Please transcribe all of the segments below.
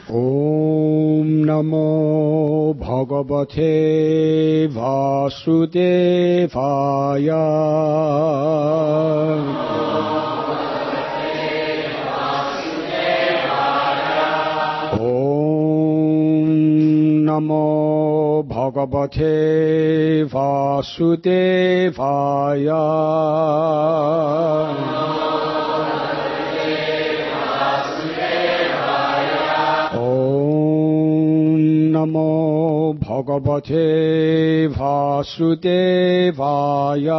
ॐ नमो भगवते वासुदेवाय। ॐ नमो भगवते वासुदेवाय। नमो भगवते वासुदेवाय।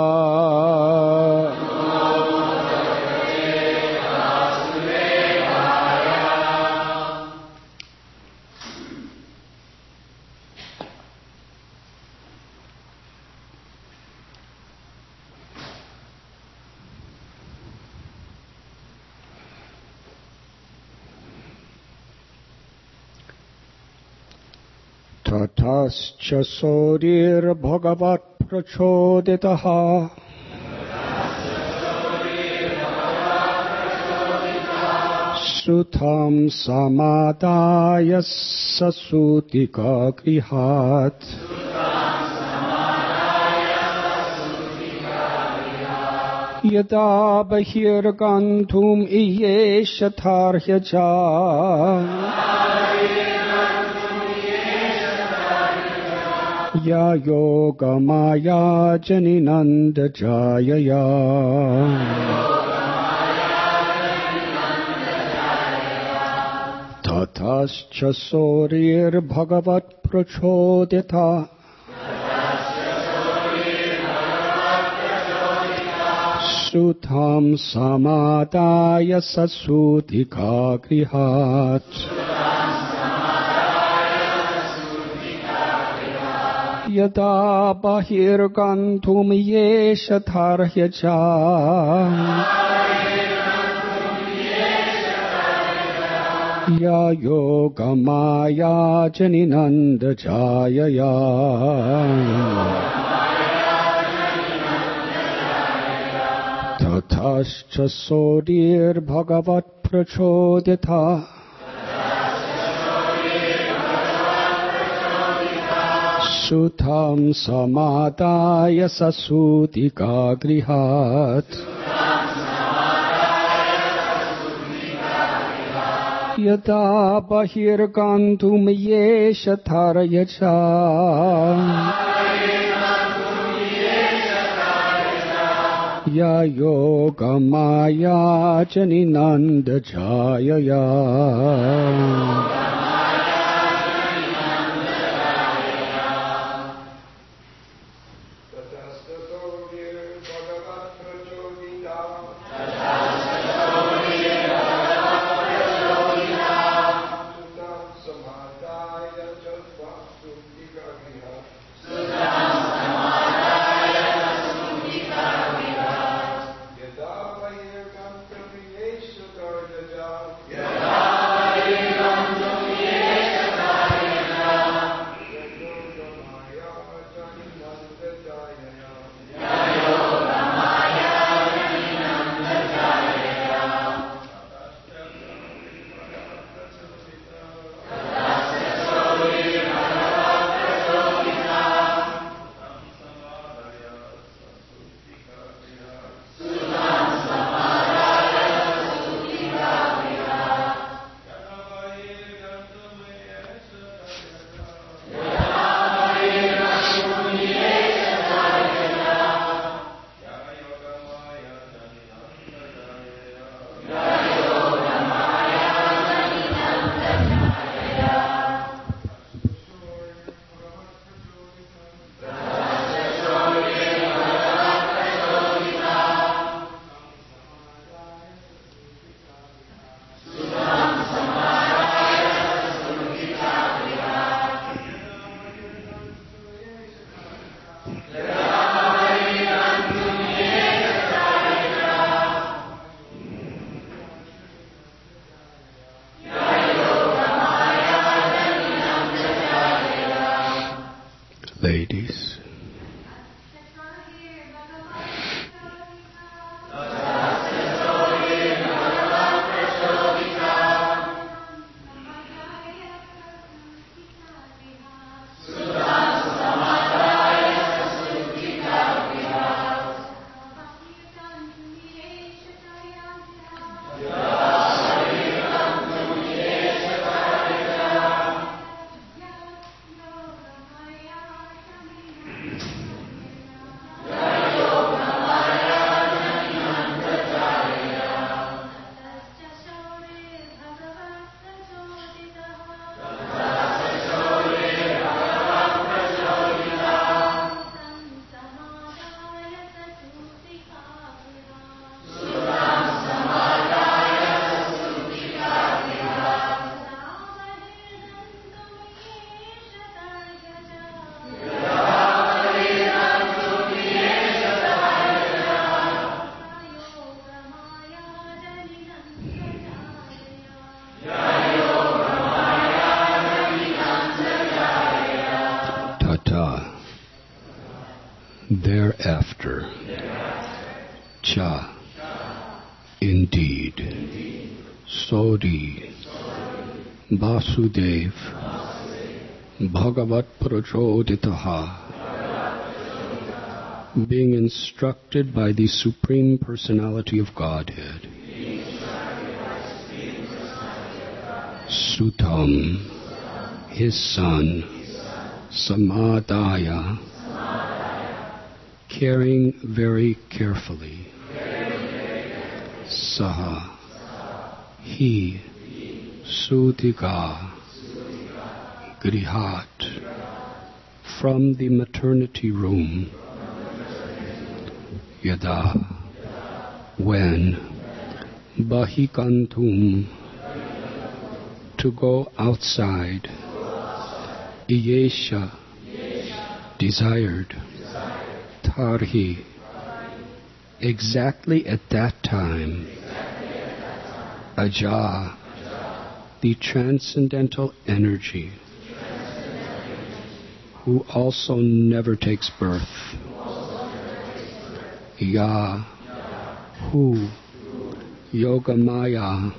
ततश्च सूर्यर्भगवत्प्रचोदितः श्रुतं समादाय ससूतिकागृहात्। यदा बहिर्गन्तुम् इयेष थार्ह्य च या योगमाया जनिनन्दजायया। ततश्च सूर्यर्भगवत्प्रचोदितः श्रुतं समादाय ससूतिकागृहात्। यदा बहिर्गन्तुम् इयेष थार्ह्य च या योगमाया जनिनन्दजायया। ततश्च सूर्यर्भगवत्प्रचोदितः श्रुतं समादाय ससूतिकागृहात्। यदा बहिर्गन्तुम् इयेष थार्ह्य च या Yogmaya जनिनन्दजायया। Yeah. Thereafter. Cha. Indeed. Sodi. Vasudev. Bhagavat Prachoditaha. Being instructed by the Supreme Personality of Godhead. Sutam. His son. Samadaya. Caring very carefully. Saha. He. Sutika. Grihat. From the maternity room. Yada. When. Bahikantum. To go outside. Iyesha. Desired. Tarhi. Exactly at that time. Aja. The transcendental energy. Who also never takes birth. Ya. Who. Yogamaya.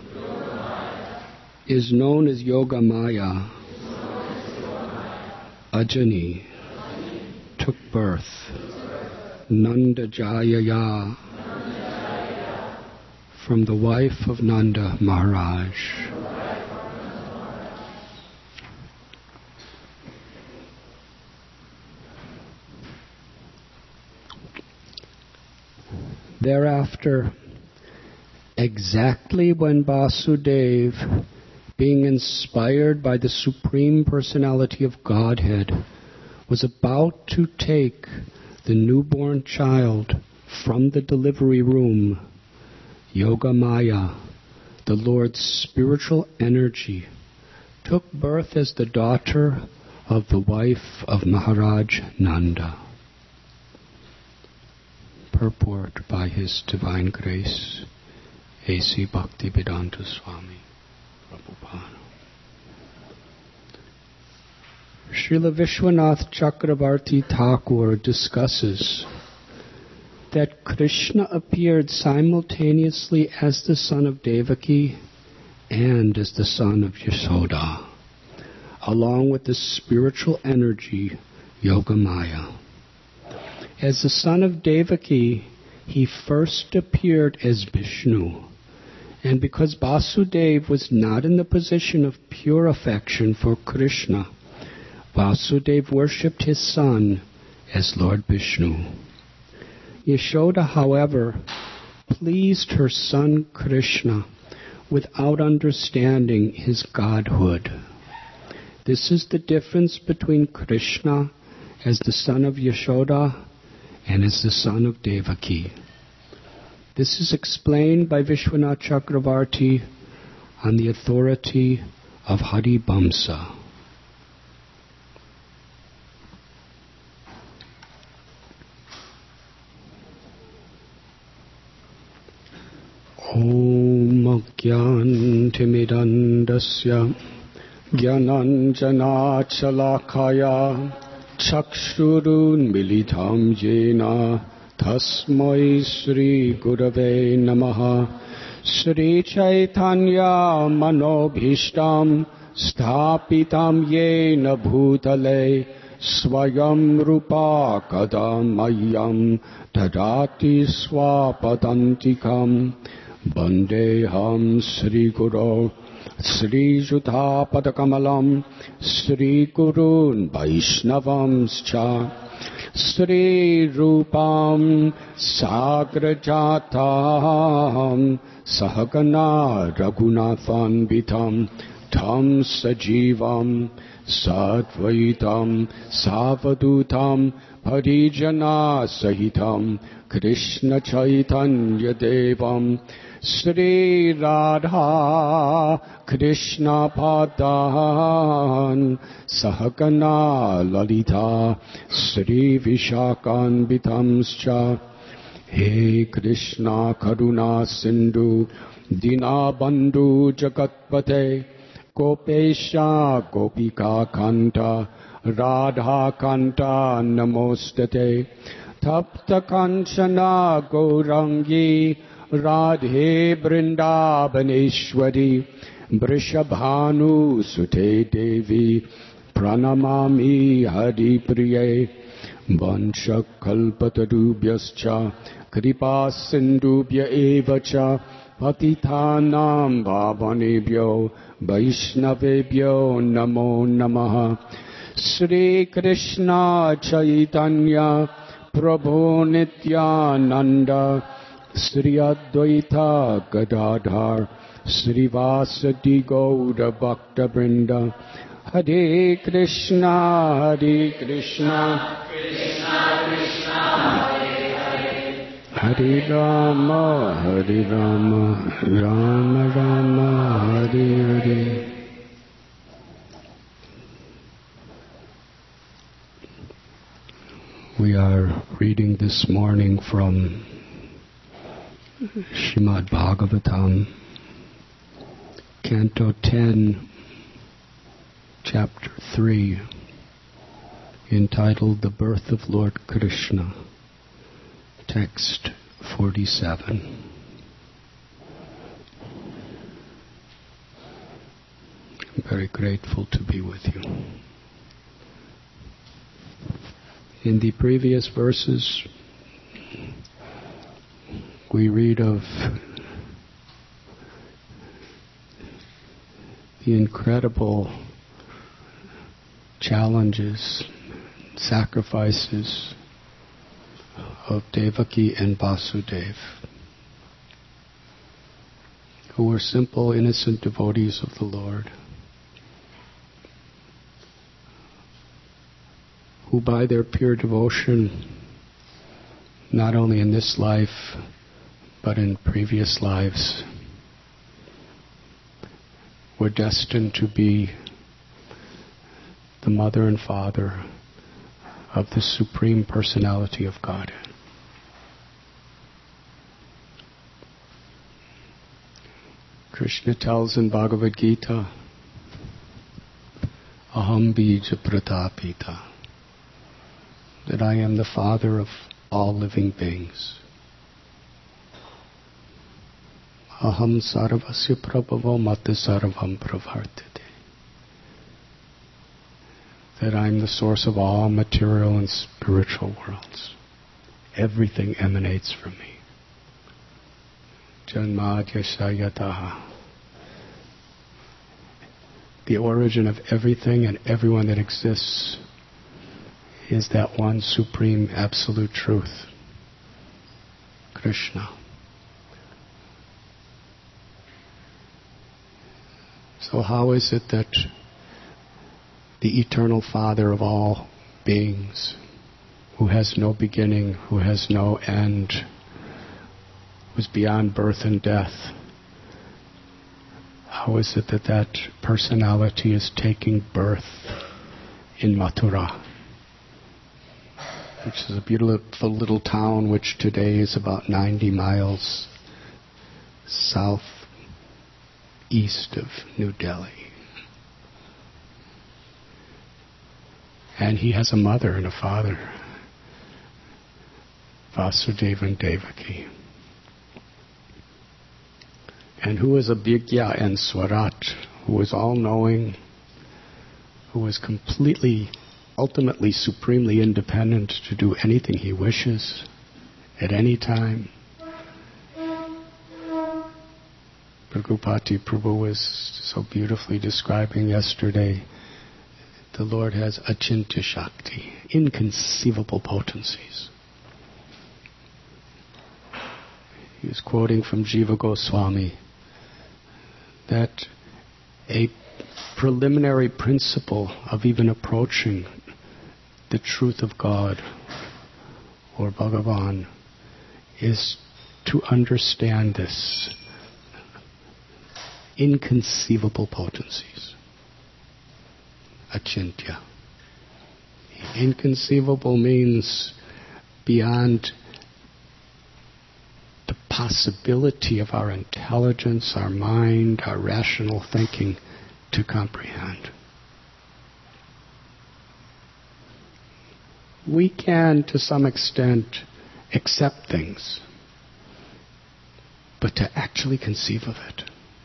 Is known as Yogamaya. Ajani. Took birth. Nanda Jayaya. From the wife of Nanda Maharaj. Thereafter, exactly when Vasudev, being inspired by the Supreme Personality of Godhead, was about to take the newborn child from the delivery room, Yogamaya, the Lord's spiritual energy, took birth as the daughter of the wife of Maharaj Nanda. Purport by His Divine Grace, A.C. Bhaktivedanta Swami Prabhupada. Srila Vishwanath Chakravarti Thakur discusses that Krishna appeared simultaneously as the son of Devaki and as the son of Yashoda, along with the spiritual energy Yogamaya. As the son of Devaki, he first appeared as Vishnu, and because Vasudeva was not in the position of pure affection for Krishna, Vasudeva worshipped his son as Lord Vishnu. Yashoda, however, pleased her son Krishna without understanding his godhood. This is the difference between Krishna as the son of Yashoda and as the son of Devaki. This is explained by Vishwanath Chakravarti on the authority of Haribamsa. Om Agyantimidandasya Gyananjana Chalakaya Chakshurun Militam Jena Tasmai Sri Gurave Namaha Sri Chaitanya Manobhishtam Sthapitam Yena Bhutale Swayam Rupa Kadamayam Tadati Swapadantikam Bandeham Sri Guru Sri Judha Padakamalam Sri Gurun Vaishnavamscha Sri Rupam Sagrajatam Sahagana Raghunathanvitam Tam Sajivam Satvaitam Savadutam Parijana Sahitam Krishna Chaitanya Devam Sri Radha Krishna Padan Sahagana Lalita Sri Vishakan Vitamscha He Krishna Karuna Sindhu Dina Bandhu Jagatpate Gopesha Gopika Kanta Radha Kanta Namostate Tapta Kanchana Gaurangi Radhe Vrindavaneshwari Vrishabhanu Sute Devi Pranamami Hari Priye Vansha Kalpatarubhyascha Kripa Sindubhya Evacha Patitanam Bhavanebhyo Vaishnavebhyo Namo Namaha Sri Krishna Chaitanya Prabhu Nityananda Sri Advaita Gadadhar Sri Vasadi Gaura Bhakta Vrinda Hare Krishna Krishna Krishna Krishna Hare Hare Hare Rama Rama Rama Hare Hare. We are reading this morning from Srimad Bhagavatam, Canto 10, Chapter 3, entitled The Birth of Lord Krishna, text 47. I'm very grateful to be with you. In the previous verses, we read of the incredible challenges, sacrifices of Devaki and Vasudeva, who were simple, innocent devotees of the Lord, who by their pure devotion, not only in this life, but in previous lives, were destined to be the mother and father of the Supreme Personality of God. Krishna tells in Bhagavad Gita, Aham bija pratapita, that I am the father of all living beings. Aham sarvasya prabhavo mata sarvam pravartate. That I am the source of all material and spiritual worlds. Everything emanates from me. Janmadya sayataha. The origin of everything and everyone that exists is that one supreme absolute truth, Krishna. So how is it that the eternal Father of all beings, who has no beginning, who has no end, who is beyond birth and death, how is it that that personality is taking birth in Mathura, which is a beautiful little town which today is about 90 miles southeast of New Delhi. And he has a mother and a father, Vasudeva and Devaki. And who is Abhigya and Swarat, who is all-knowing, who is completely, ultimately, supremely independent to do anything he wishes, at any time. Bhagupati Prabhu was so beautifully describing yesterday, the Lord has achintya shakti, inconceivable potencies. He was quoting from Jiva Goswami that a preliminary principle of even approaching the truth of God or Bhagavan is to understand this inconceivable potencies. Achintya. Inconceivable means beyond the possibility of our intelligence, our mind, our rational thinking to comprehend. We can, to some extent, accept things, but to actually conceive of it.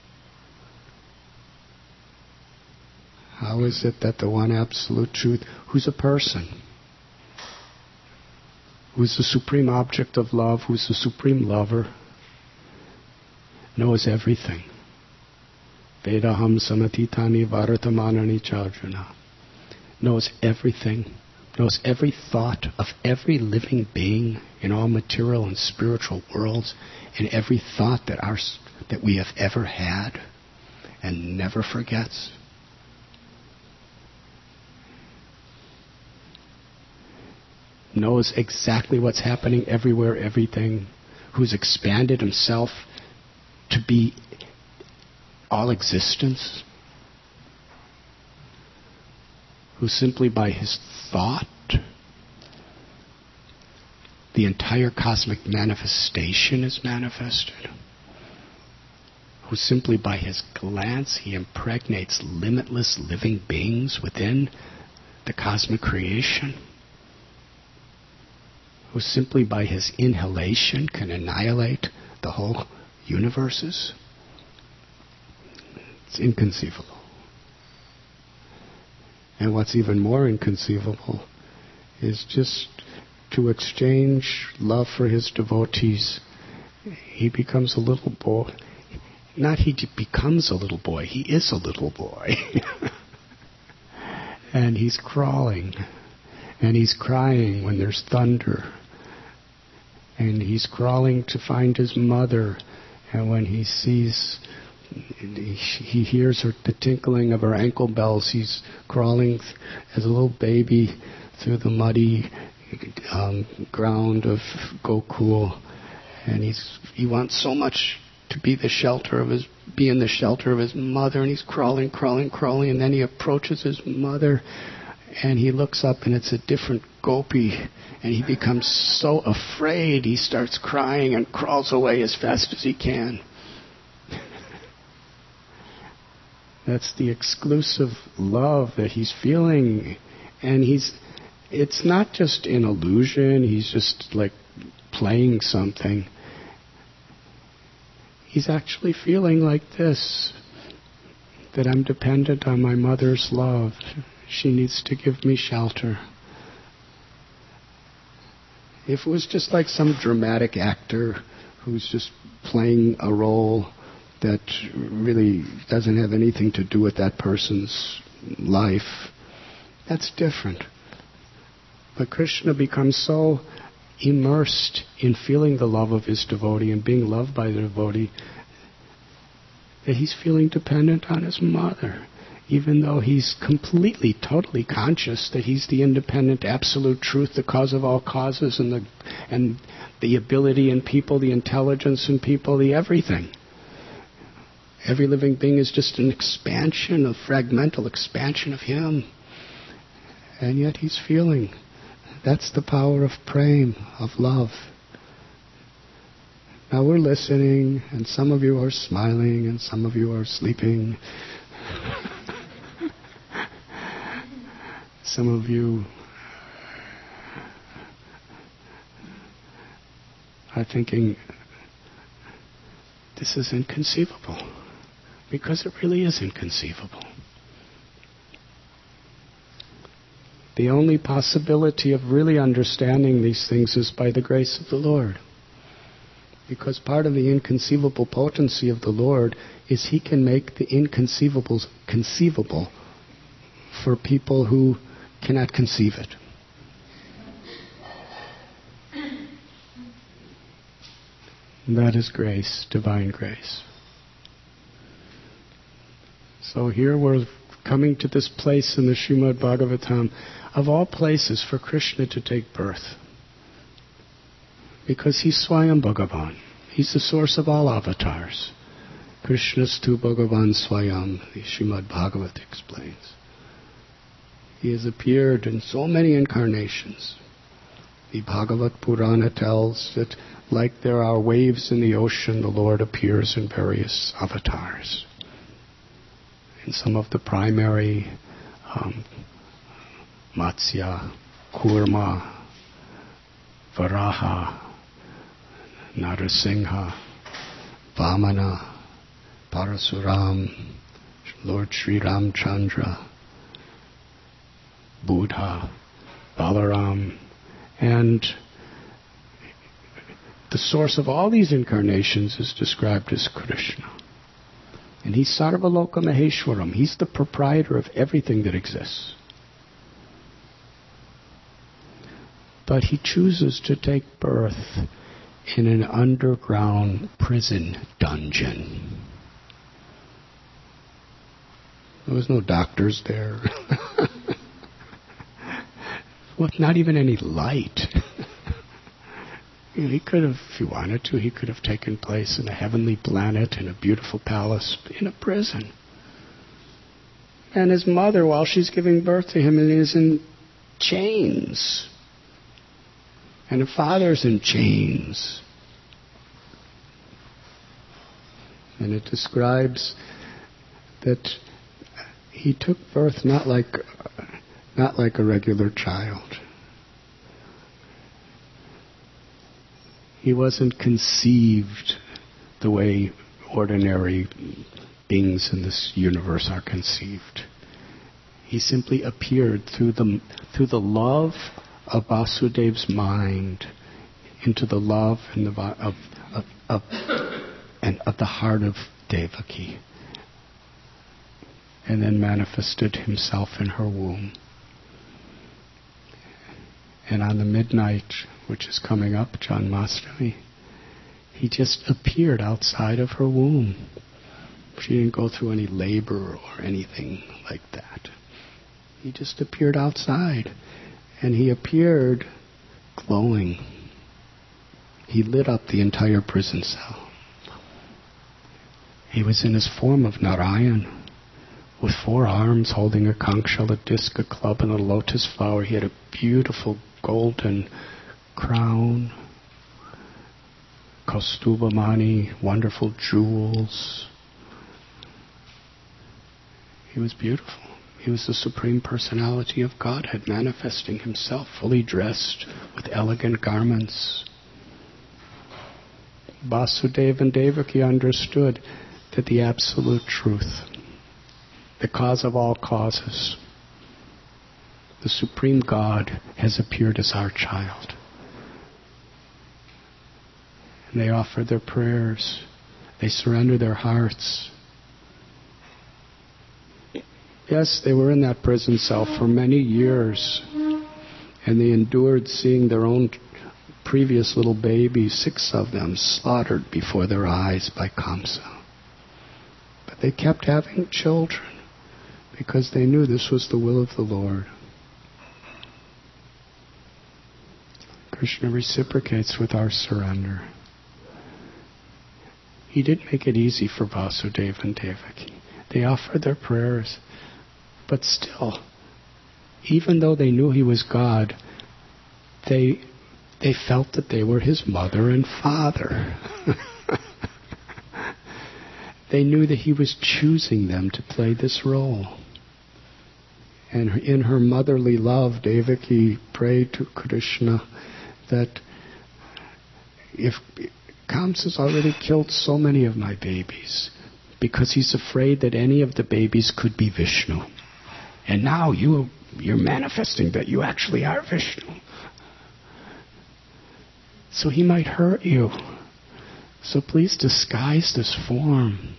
How is it that the one absolute truth, who's a person, who's the supreme object of love, who's the supreme lover, knows everything? Vedaham samatitani varatamanani charjuna. Knows everything, knows every thought of every living being in all material and spiritual worlds, and every thought that we have ever had, and never forgets. Knows exactly what's happening everywhere, everything, who's expanded himself to be all existence, who simply by his thought, the entire cosmic manifestation is manifested, who simply by his glance he impregnates limitless living beings within the cosmic creation, who simply by his inhalation can annihilate the whole universes. It's inconceivable. And what's even more inconceivable is just to exchange love for his devotees. He becomes a little boy. Not he becomes a little boy, he is a little boy. And he's crawling. And he's crying when there's thunder. And he's crawling to find his mother. And when he sees, he hears the tinkling of her ankle bells, he's crawling as a little baby through the muddy ground of Gokul. And he wants so much to be in the shelter of his mother. And he's crawling, and then he approaches his mother. And he looks up, and it's a different gopi. And he becomes so afraid, he starts crying and crawls away as fast as he can. That's the exclusive love that he's feeling. And it's not just an illusion, he's just like playing something. He's actually feeling like this, that I'm dependent on my mother's love. She needs to give me shelter. If it was just like some dramatic actor who's just playing a role that really doesn't have anything to do with that person's life, that's different. But Krishna becomes so immersed in feeling the love of his devotee and being loved by the devotee that he's feeling dependent on his mother, even though he's completely, totally conscious that he's the independent, absolute truth, the cause of all causes, and the ability in people, the intelligence in people, the everything. Every living being is just an expansion, a fragmental expansion of him. And yet he's feeling. That's the power of prema, of love. Now we're listening, and some of you are smiling, and some of you are sleeping. Some of you are thinking, this is inconceivable. Because it really is inconceivable. The only possibility of really understanding these things is by the grace of the Lord. Because part of the inconceivable potency of the Lord is He can make the inconceivable conceivable for people who cannot conceive it. And that is grace, divine grace. So here we're coming to this place in the Srimad Bhagavatam, of all places for Krishna to take birth. Because he's Swayam Bhagavan. He's the source of all avatars. Krishnastu Bhagavan Swayam, the Srimad Bhagavat explains. He has appeared in so many incarnations. The Bhagavat Purana tells that like there are waves in the ocean, the Lord appears in various avatars. In some of the primary Matsya, Kurma, Varaha, Narasingha, Vamana, Parasuram, Lord Sri Ramchandra, Buddha, Balaram, and the source of all these incarnations is described as Krishna. And he's Sarvaloka Maheshwaram. He's the proprietor of everything that exists. But he chooses to take birth in an underground prison dungeon. There was no doctors there. Well, not even any light. He could have, if he wanted to, he could have taken place in a heavenly planet, in a beautiful palace, in a prison. And his mother, while she's giving birth to him, is in chains. And the father's in chains. And it describes that he took birth not like a regular child. He wasn't conceived the way ordinary beings in this universe are conceived. He simply appeared through the love of Vasudev's mind into the love and of the heart of Devaki, and then manifested himself in her womb. And on the midnight, which is coming up, Janmashtami, he just appeared outside of her womb. She didn't go through any labor or anything like that. He just appeared outside. And he appeared glowing. He lit up the entire prison cell. He was in his form of Narayan, with 4 arms holding a conch shell, a disc, a club, and a lotus flower. He had a beautiful golden crown, Kaustubhamani, wonderful jewels. He was beautiful. He was the Supreme Personality of Godhead, manifesting himself, fully dressed with elegant garments. Vasudeva and Devaki understood that the absolute truth, the cause of all causes, the Supreme God has appeared as our child. And they offer their prayers. They surrender their hearts. Yes, they were in that prison cell for many years, and they endured seeing their own previous little babies, 6 of them, slaughtered before their eyes by Kamsa. But they kept having children because they knew this was the will of the Lord. Krishna reciprocates with our surrender. He didn't make it easy for Vasudeva and Devaki. They offered their prayers. But still, even though they knew he was God, they felt that they were his mother and father. They knew that he was choosing them to play this role. And in her motherly love, Devaki prayed to Krishna that if Kamsa's already killed so many of my babies, because he's afraid that any of the babies could be Vishnu. And now you're manifesting that you actually are Vishnu. So he might hurt you. So please disguise this form.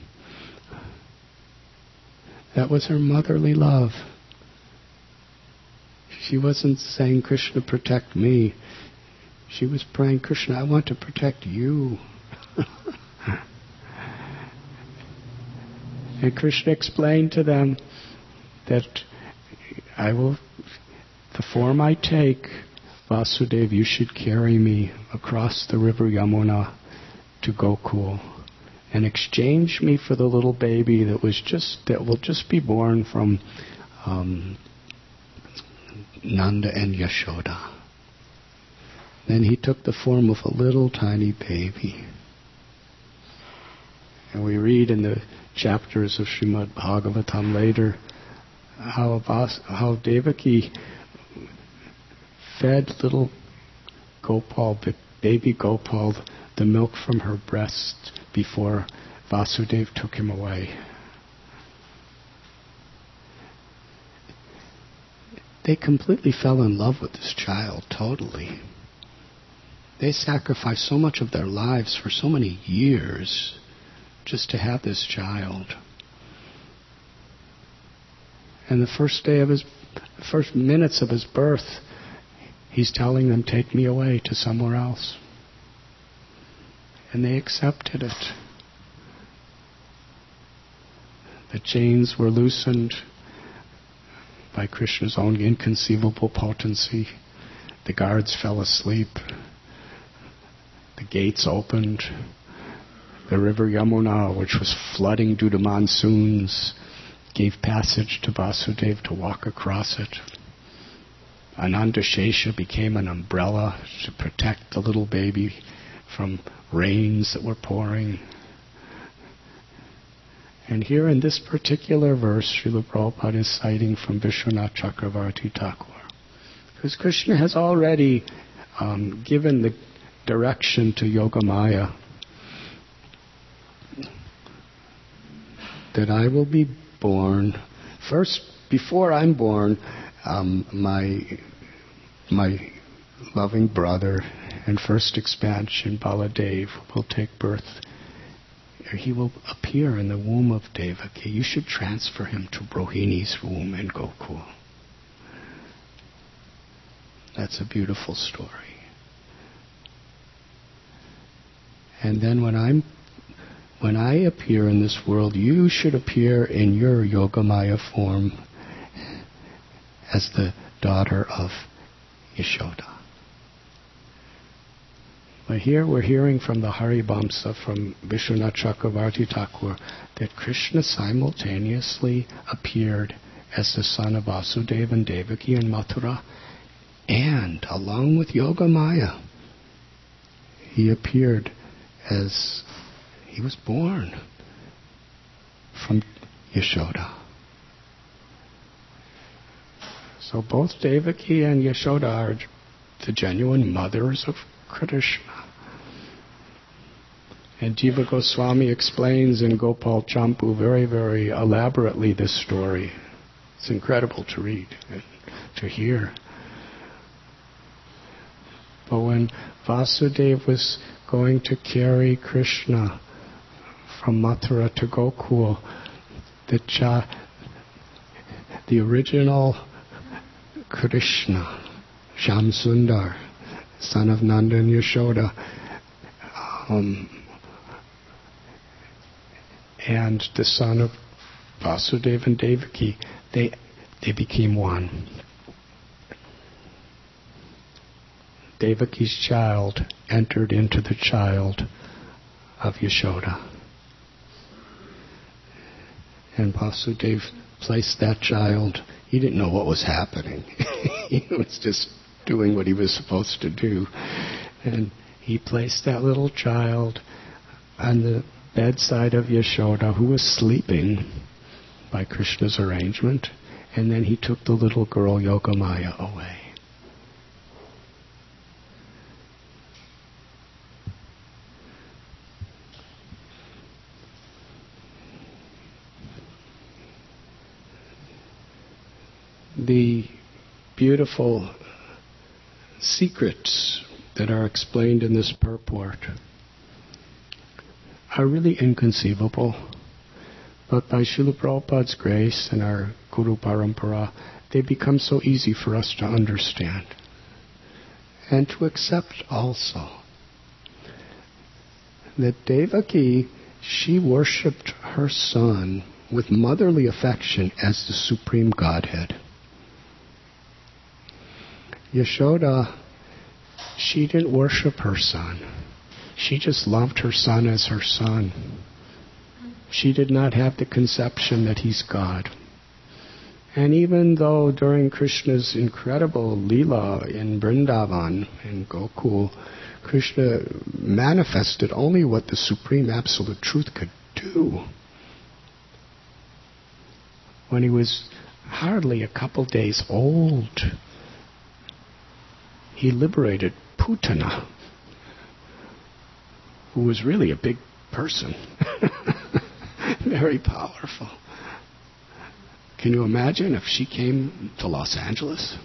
That was her motherly love. She wasn't saying, Krishna, protect me. She was praying, Krishna, I want to protect you. And Krishna explained to them that the form I take, Vasudeva, you should carry me across the river Yamuna to Gokul and exchange me for the little baby that will just be born from Nanda and Yashoda. Then he took the form of a little tiny baby. And we read in the chapters of Srimad Bhagavatam later how Devaki fed little Gopal, baby Gopal, the milk from her breast before Vasudeva took him away. They completely fell in love with this child, totally. They sacrificed so much of their lives for so many years just to have this child. And the first minutes of his birth, he's telling them, take me away to somewhere else. And they accepted it. The chains were loosened by Krishna's own inconceivable potency. The guards fell asleep. The gates opened. The river Yamuna, which was flooding due to monsoons, gave passage to Vasudeva to walk across it. Ananda Shesha became an umbrella to protect the little baby from rains that were pouring. And here in this particular verse, Srila Prabhupada is citing from Vishwanath Chakravarti Thakur. Because Krishna has already given the direction to Yogamaya that I will be born. First, before I'm born, my loving brother and first expansion, Baladev, will take birth. He will appear in the womb of Devaki. You should transfer him to Rohini's womb in Gokul. That's a beautiful story. And then when I appear in this world, you should appear in your Yogamaya form as the daughter of Yashoda. But here we're hearing from the Haribamsa, from Vishwanath Chakravarti Thakur, that Krishna simultaneously appeared as the son of Vasudeva and Devaki in Mathura, and along with Yogamaya, he appeared as he was born from Yashoda. So both Devaki and Yashoda are the genuine mothers of Krishna. And Jiva Goswami explains in Gopal Champu very, very elaborately this story. It's incredible to read and to hear. But when Vasudeva was going to carry Krishna from Mathura to Gokul, the original Krishna, Shamsundar, son of Nanda and Yashoda, and the son of Vasudeva and Devaki, they became one. Devaki's child entered into the child of Yashoda. And Vasudeva placed that child. He didn't know what was happening. He was just doing what he was supposed to do. And he placed that little child on the bedside of Yashoda, who was sleeping by Krishna's arrangement. And then he took the little girl Yogamaya away. The beautiful secrets that are explained in this purport are really inconceivable. But by Srila Prabhupada's grace and our Guru Parampara, they become so easy for us to understand and to accept also. That Devaki, she worshipped her son with motherly affection as the Supreme Godhead. Yashoda, she didn't worship her son. She just loved her son as her son. She did not have the conception that he's God. And even though during Krishna's incredible Leela in Vrindavan, in Gokul, Krishna manifested only what the Supreme Absolute Truth could do. When he was hardly a couple days old, he liberated Putana, who was really a big person. Very powerful. Can you imagine if she came to Los Angeles?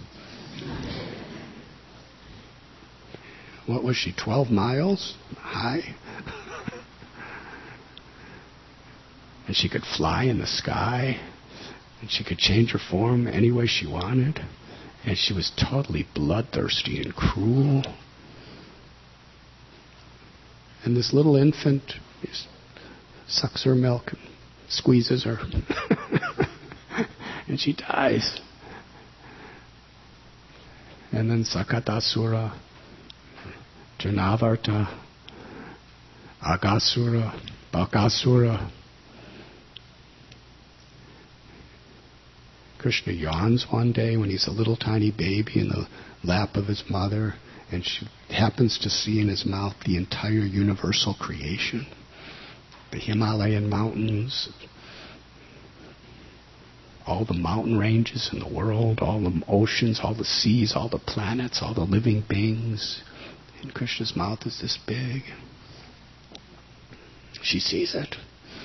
What was she, 12 miles high? And she could fly in the sky, and she could change her form any way she wanted, and she was totally bloodthirsty and cruel. And this little infant sucks her milk and squeezes her. And she dies. And then Sakatasura, Janavarta, Agasura, Bakasura. Krishna yawns one day when he's a little tiny baby in the lap of his mother, and she happens to see in his mouth the entire universal creation. The Himalayan mountains, all the mountain ranges in the world, all the oceans, all the seas, all the planets, all the living beings. And Krishna's mouth is this big. She sees it.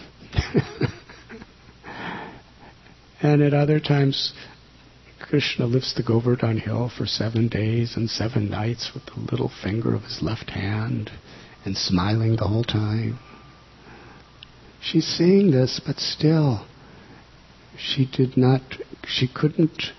And at other times, Krishna lifts the Govardhan hill for 7 days and 7 nights with the little finger of his left hand and smiling the whole time. She's seeing this, but still, she couldn't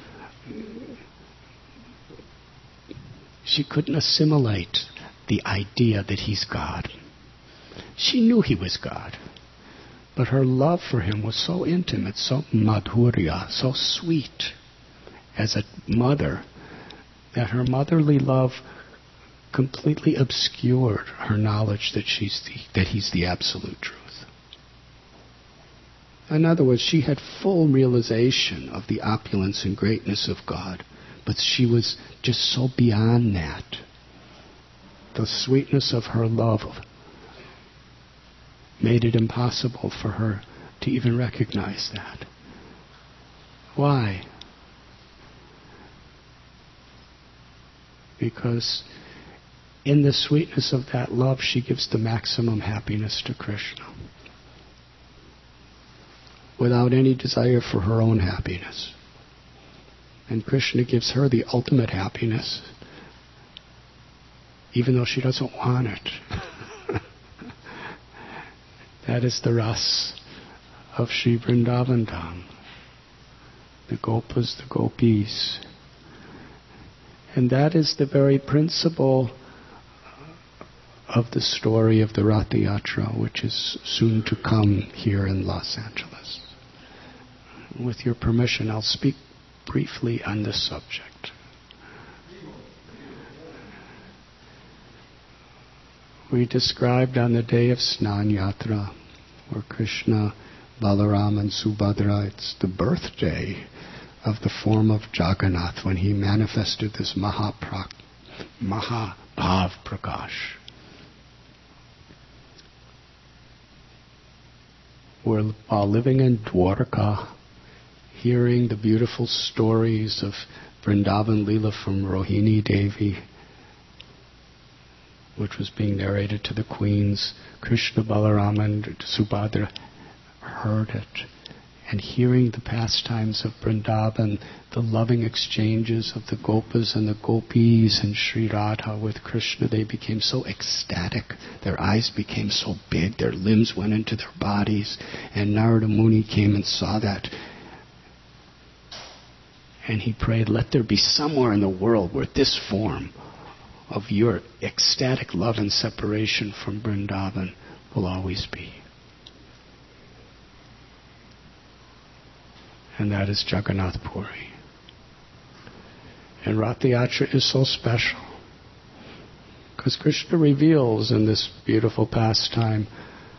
assimilate the idea that he's God. She knew he was God, but her love for him was so intimate, so madhurya, so sweet as a mother, that her motherly love completely obscured her knowledge that he's the absolute truth. In other words, she had full realization of the opulence and greatness of God, but she was just so beyond that. The sweetness of her love made it impossible for her to even recognize that. Why? Because in the sweetness of that love, she gives the maximum happiness to Krishna, without any desire for her own happiness. And Krishna gives her the ultimate happiness, even though she doesn't want it. That is the ras of Sri Vrindavan Dham. The gopas, the gopis. And that is the very principle of the story of the Rath Yatra, which is soon to come here in Los Angeles. With your permission, I'll speak briefly on this subject. We described on the day of Snan Yatra, where Krishna, Balaram and Subhadra, it's the birthday of the form of Jagannath, when he manifested this Mahabhav Prakash. We're while living in Dwarka, hearing the beautiful stories of Vrindavan Leela from Rohini Devi, which was being narrated to the queens. Krishna, Balaram and Subhadra heard it. And hearing the pastimes of Vrindavan, the loving exchanges of the gopas and the gopis and Sri Radha with Krishna, they became so ecstatic. Their eyes became so big, their limbs went into their bodies. And Narada Muni came and saw that. And he prayed, let there be somewhere in the world where this form of your ecstatic love and separation from Vrindavan will always be. And that is Jagannath Puri. And Rath Yatra is so special because Krishna reveals in this beautiful pastime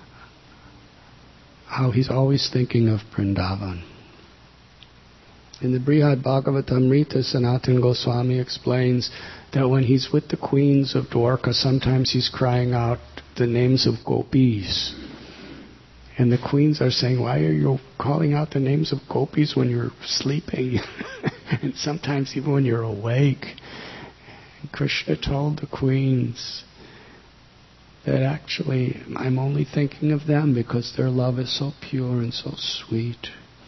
how he's always thinking of Vrindavan. In the Brihad Bhagavatamrita, Sanatana Goswami explains that when he's with the queens of Dwarka, sometimes he's crying out the names of gopis. And the queens are saying, why are you calling out the names of gopis when you're sleeping? And sometimes even when you're awake. Krishna told the queens that actually I'm only thinking of them because their love is so pure and so sweet.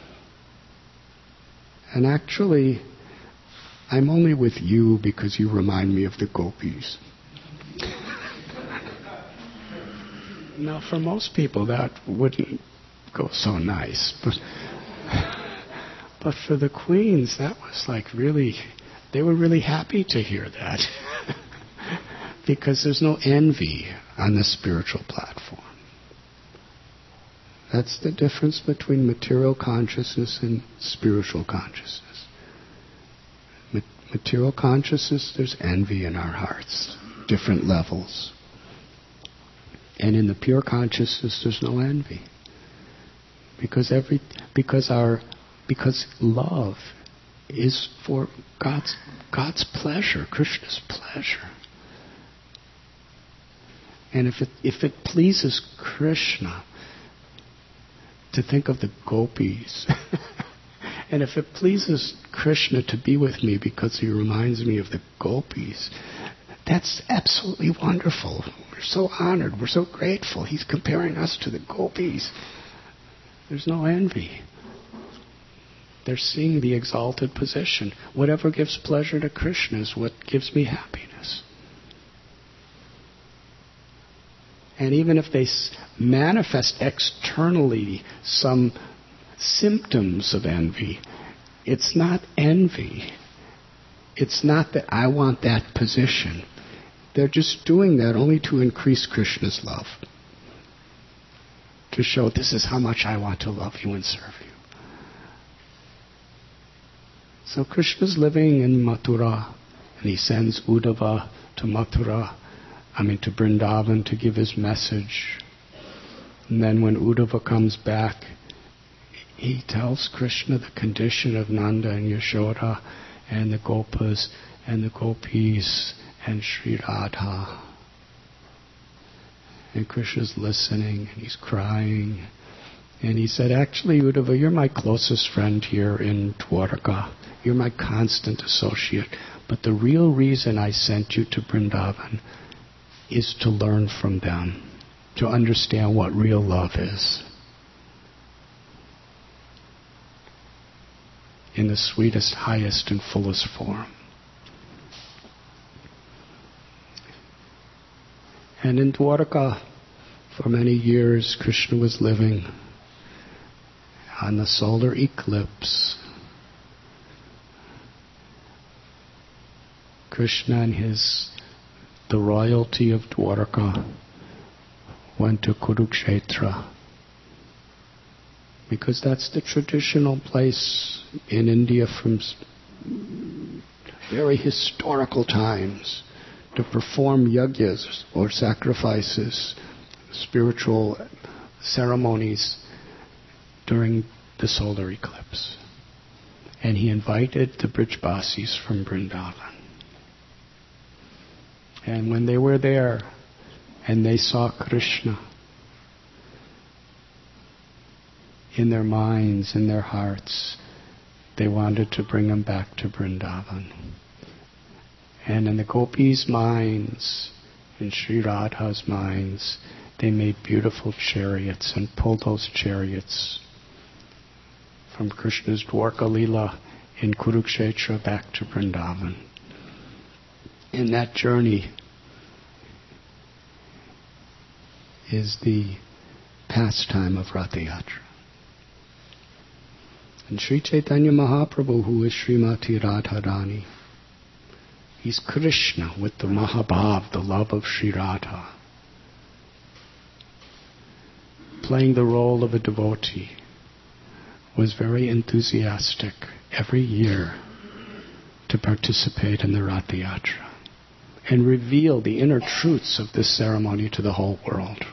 And actually, I'm only with you because you remind me of the gopis. Now, for most people, that wouldn't go so nice. But for the queens, that was like really, they were really happy to hear that. Because there's no envy on the spiritual platform. That's the difference between material consciousness and spiritual consciousness. Material consciousness, there's envy in our hearts, different levels. And in the pure consciousness, there's no envy. Because love is for God's pleasure, Krishna's pleasure. And if it pleases Krishna to think of the gopis, and if it pleases Krishna to be with me because he reminds me of the gopis, that's absolutely wonderful. We're so honored. We're so grateful. He's comparing us to the gopis. There's no envy. They're seeing the exalted position. Whatever gives pleasure to Krishna is what gives me happiness. And even if they manifest externally some symptoms of envy, it's not envy. It's not that I want that position. They're just doing that only to increase Krishna's love. To show this is how much I want to love you and serve you. So Krishna's living in Mathura, and he sends Uddhava to to Vrindavan to give his message. And then when Uddhava comes back, he tells Krishna the condition of Nanda and Yashoda and the Gopas and the Gopis and Sri Radha. And Krishna's listening and he's crying. And he said, actually, Uddhava, you're my closest friend here in Dwarka. You're my constant associate. But the real reason I sent you to Vrindavan is to learn from them, to understand what real love is. In the sweetest, highest, and fullest form. And in Dwarka, for many years, Krishna was living on the solar eclipse. Krishna and the royalty of Dwarka went to Kurukshetra because that's the traditional place in India from very historical times to perform yajnas or sacrifices, spiritual ceremonies during the solar eclipse. And he invited the Brijbasis from Vrindavan. And when they were there and they saw Krishna in their minds, in their hearts, they wanted to bring him back to Vrindavan. And in the gopis' minds, in Sri Radha's minds, they made beautiful chariots and pulled those chariots from Krishna's Dwarka Leela in Kurukshetra back to Vrindavan. In that journey is the pastime of Ratha Yatra. And Sri Chaitanya Mahaprabhu, who is Srimati Radharani, he's Krishna with the Mahabhav, the love of Sri Radha, playing the role of a devotee, was very enthusiastic every year to participate in the Ratha Yatra and reveal the inner truths of this ceremony to the whole world.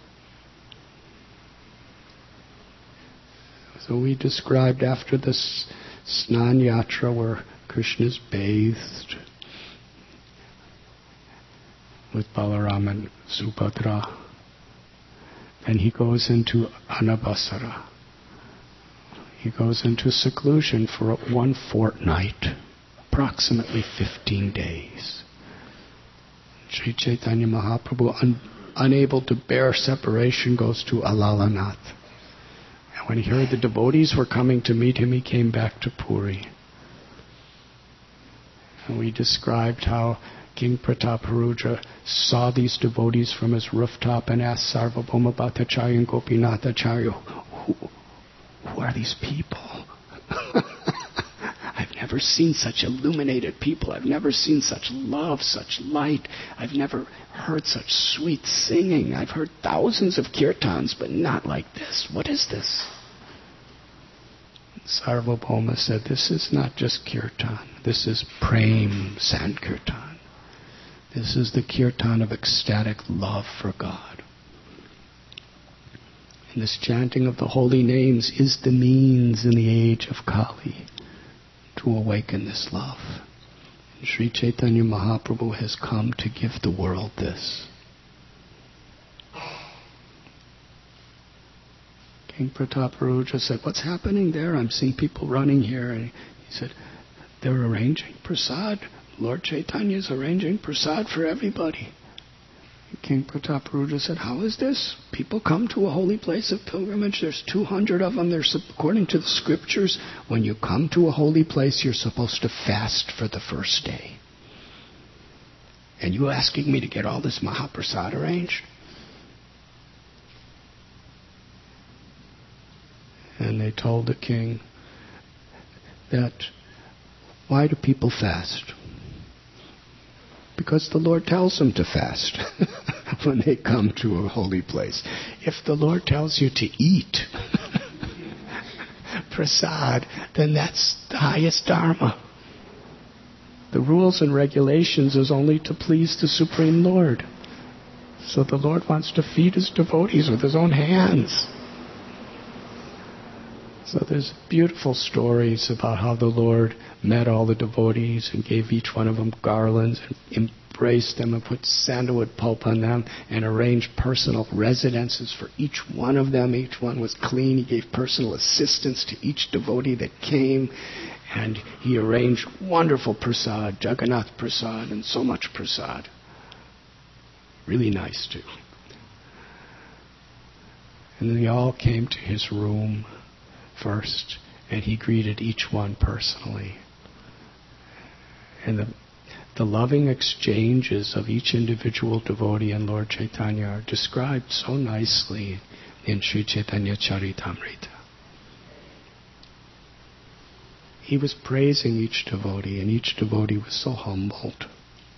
So we described after this Snan Yatra where Krishna's bathed with Balaram and Subhadra. Then he goes into Anabasara. He goes into seclusion for one fortnight, approximately 15 days. Sri Chaitanya Mahaprabhu, unable to bear separation, goes to Alalanath. And when he heard the devotees were coming to meet him, he came back to Puri. And we described how King Prataparudra saw these devotees from his rooftop and asked Sarvabhauma Bhattacharya and Gopinathacharya, who are these people? I've never seen such illuminated people. I've never seen such love, such light. I've never heard such sweet singing. I've heard thousands of kirtans, but not like this. What is this? Sarvabhauma said, this is not just kirtan. This is prem sankirtan. This is the kirtan of ecstatic love for God. And this chanting of the holy names is the means in the age of Kali to awaken this love. And Sri Chaitanya Mahaprabhu has come to give the world this. King Prataparudra said, what's happening there? I'm seeing people running here. And he said, they're arranging prasad. Lord Chaitanya is arranging prasad for everybody. King Prataparudra said, how is this? People come to a holy place of pilgrimage. There's 200 of them. According to the scriptures, when you come to a holy place, you're supposed to fast for the first day. And you asking me to get all this Mahaprasad arranged? And they told the king that, why do people fast? Because the Lord tells them to fast when they come to a holy place. If the Lord tells you to eat prasad, then that's the highest dharma. The rules and regulations is only to please the Supreme Lord. So the Lord wants to feed his devotees with his own hands. So there's beautiful stories about how the Lord met all the devotees and gave each one of them garlands and embraced them and put sandalwood pulp on them and arranged personal residences for each one of them. Each one was clean. He gave personal assistance to each devotee that came. And he arranged wonderful prasad, Jagannath prasad, and so much prasad. Really nice too. And then they all came to his room first, and he greeted each one personally. And the loving exchanges of each individual devotee and Lord Chaitanya are described so nicely in Sri Chaitanya Charitamrita. He was praising each devotee, and each devotee was so humbled.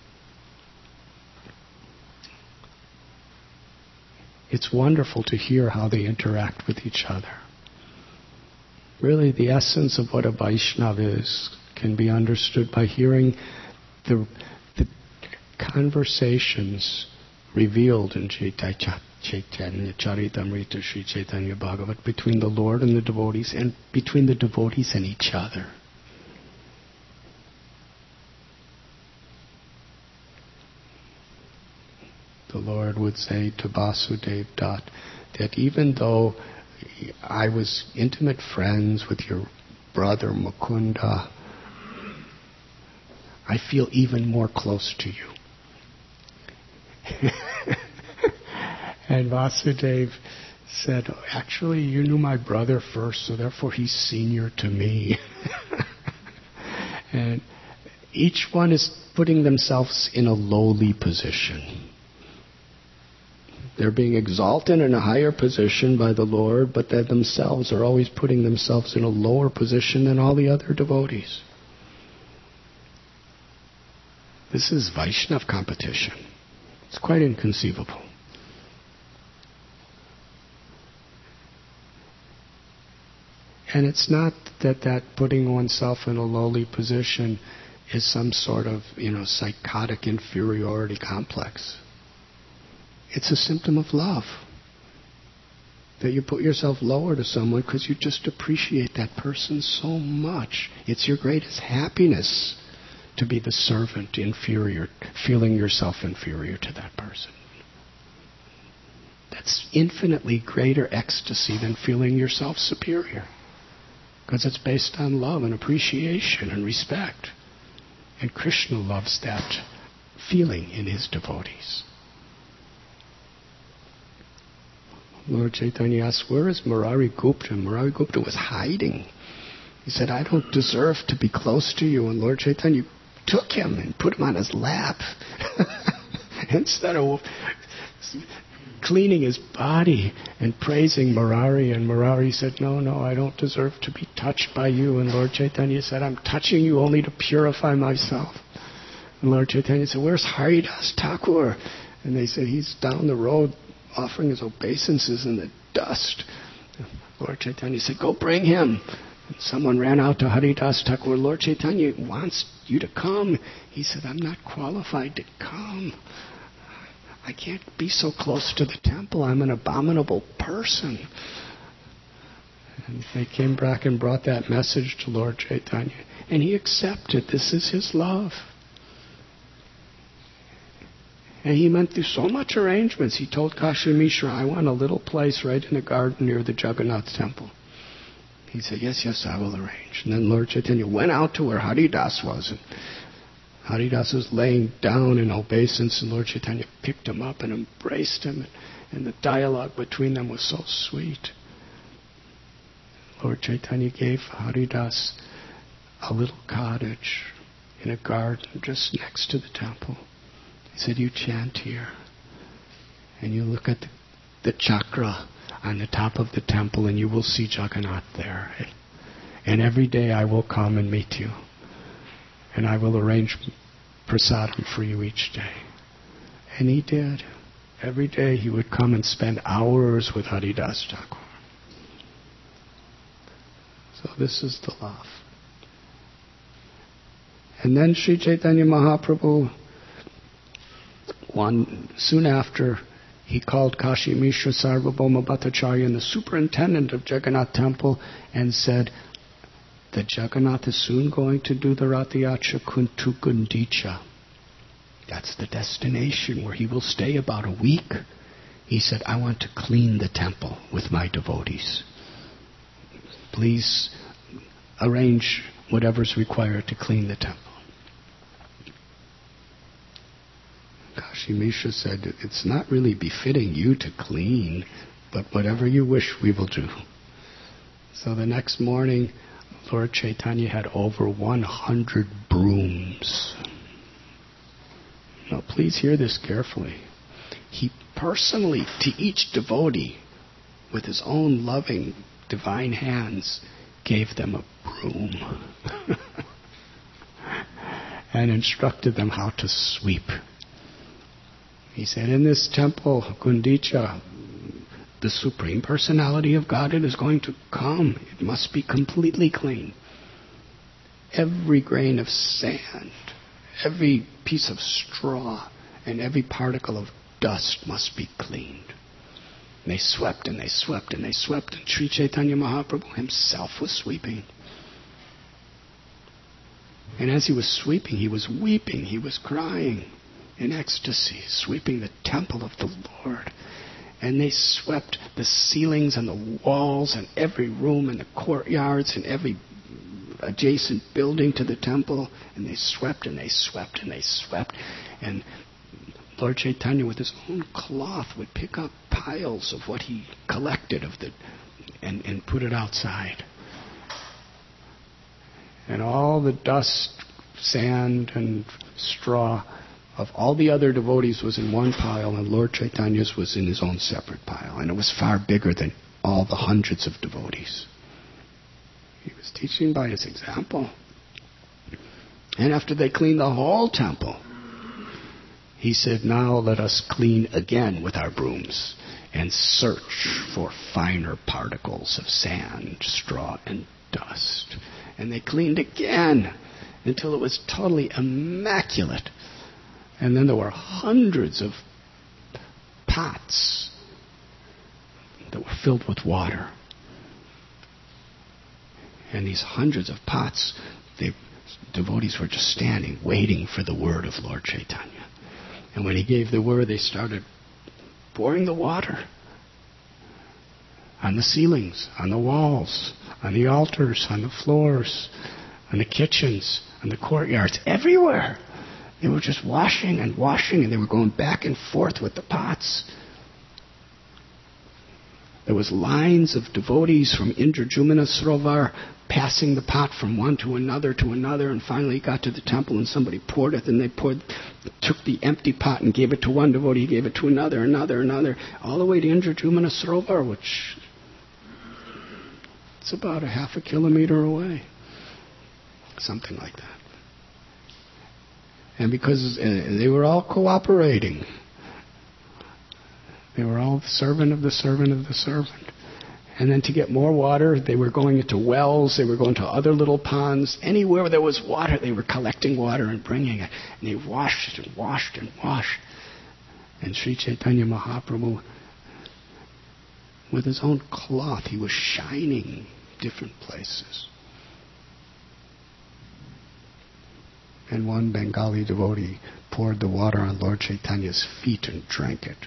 It's wonderful to hear how they interact with each other. Really, the essence of what a Vaishnava is can be understood by hearing the conversations revealed in Chaitanya Charitamrita, Sri Chaitanya Bhagavat, between the Lord and the devotees, and between the devotees and each other. The Lord would say to Vasudev Dutt that even though I was intimate friends with your brother Mukunda, I feel even more close to you. And Vasudev said, actually, you knew my brother first, so therefore he's senior to me. And each one is putting themselves in a lowly position. They're being exalted in a higher position by the Lord, but they themselves are always putting themselves in a lower position than all the other devotees. This is Vaishnav competition. It's quite inconceivable. And it's not that putting oneself in a lowly position is some sort of, psychotic inferiority complex. It's a symptom of love. That you put yourself lower to someone because you just appreciate that person so much. It's your greatest happiness to be the servant inferior, feeling yourself inferior to that person. That's infinitely greater ecstasy than feeling yourself superior. Because it's based on love and appreciation and respect. And Krishna loves that feeling in his devotees. Lord Chaitanya asked, where is Murari Gupta? Murari Gupta was hiding. He said, I don't deserve to be close to you. And Lord Chaitanya took him and put him on his lap. Instead of cleaning his body and praising Murari. And Murari said, no, I don't deserve to be touched by you. And Lord Chaitanya said, I'm touching you only to purify myself. And Lord Chaitanya said, where's Haridas Thakur? And they said, he's down the road offering his obeisances in the dust. Lord Chaitanya said, go bring him. And someone ran out to Haridas Thakur. Lord Chaitanya wants you to come. He said, I'm not qualified to come. I can't be so close to the temple. I'm an abominable person. And they came back and brought that message to Lord Chaitanya. And he accepted. This is his love. And he went through so much arrangements. He told Kashi Mishra, I want a little place right in the garden near the Jagannath temple. He said, yes, I will arrange. And then Lord Chaitanya went out to where Haridas was. And Haridas was laying down in obeisance, and Lord Chaitanya picked him up and embraced him. And the dialogue between them was so sweet. Lord Chaitanya gave Haridas a little cottage in a garden just next to the temple. He said, you chant here, and you look at the chakra on the top of the temple, and you will see Jagannath there. And every day I will come and meet you, and I will arrange prasadam for you each day. And he did. Every day he would come and spend hours with Haridas Thakur. So this is the love. And then Sri Chaitanya Mahaprabhu, soon after, he called Kashi Mishra Sarvabhauma Bhattacharya, the superintendent of Jagannath Temple, and said, the Jagannath is soon going to do the Ratiyatra to Gundicha. That's the destination where he will stay about a week. He said, I want to clean the temple with my devotees. Please arrange whatever's required to clean the temple. Kashi Mishra said, it's not really befitting you to clean, but whatever you wish we will do. So the next morning, Lord Chaitanya had over 100 brooms. Now please hear this carefully. He personally, to each devotee, with his own loving, divine hands, gave them a broom and instructed them how to sweep. He said, in this temple, Gundicha, the Supreme Personality of Godhead is going to come. It must be completely clean. Every grain of sand, every piece of straw, and every particle of dust must be cleaned. And they swept and they swept and they swept, and Sri Chaitanya Mahaprabhu himself was sweeping. And as he was sweeping, he was weeping, he was crying in ecstasy, sweeping the temple of the Lord. And they swept the ceilings and the walls and every room and the courtyards and every adjacent building to the temple. And they swept and they swept and they swept. And Lord Chaitanya, with his own cloth, would pick up piles of what he collected and put it outside. And all the dust, sand, and straw of all the other devotees was in one pile, and Lord Chaitanya's was in his own separate pile. And it was far bigger than all the hundreds of devotees. He was teaching by his example. And after they cleaned the whole temple, he said, now let us clean again with our brooms and search for finer particles of sand, straw, and dust. And they cleaned again until it was totally immaculate. And then there were hundreds of pots that were filled with water. And these hundreds of pots, the devotees were just standing, waiting for the word of Lord Chaitanya. And when he gave the word, they started pouring the water on the ceilings, on the walls, on the altars, on the floors, on the kitchens, on the courtyards, everywhere. They were just washing and washing, and they were going back and forth with the pots. There was lines of devotees from Indrajumna Sarovar passing the pot from one to another, and finally got to the temple and somebody poured it, and they took the empty pot and gave it to one devotee, gave it to another, all the way to Indrajumna Sarovar, which it's about a half a kilometer away. Something like that. And because they were all cooperating, they were all the servant of the servant of the servant. And then to get more water, they were going into wells, they were going to other little ponds. Anywhere there was water, they were collecting water and bringing it. And they washed and washed and washed. And Sri Chaitanya Mahaprabhu, with his own cloth, he was shining different places. And one Bengali devotee poured the water on Lord Chaitanya's feet and drank it.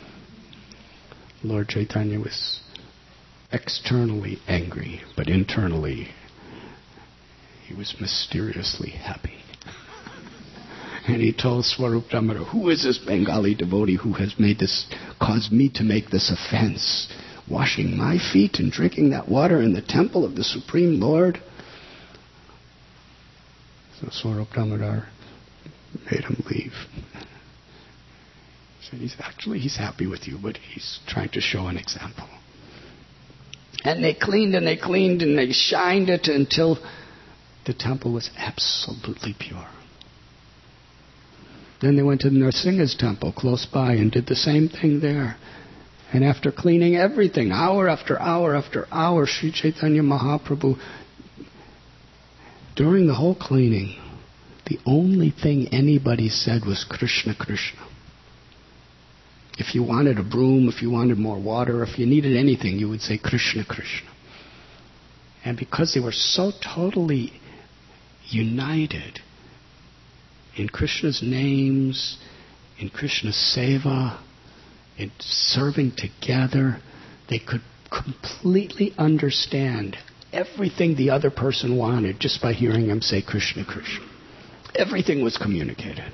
Lord Chaitanya was externally angry, but internally he was mysteriously happy. And he told Swarup Damodar, who is this Bengali devotee who has caused me to make this offense, washing my feet and drinking that water in the temple of the Supreme Lord? So Swarup Damodar made him leave. So he's happy with you, but he's trying to show an example. And they cleaned and they cleaned and they shined it until the temple was absolutely pure. Then they went to Nrsimha's temple close by and did the same thing there. And after cleaning everything, hour after hour after hour, Sri Chaitanya Mahaprabhu, during the whole cleaning, the only thing anybody said was Krishna, Krishna. If you wanted a broom, if you wanted more water, if you needed anything, you would say Krishna, Krishna. And because they were so totally united in Krishna's names, in Krishna's seva, in serving together, they could completely understand everything the other person wanted just by hearing him say Krishna, Krishna. Everything was communicated.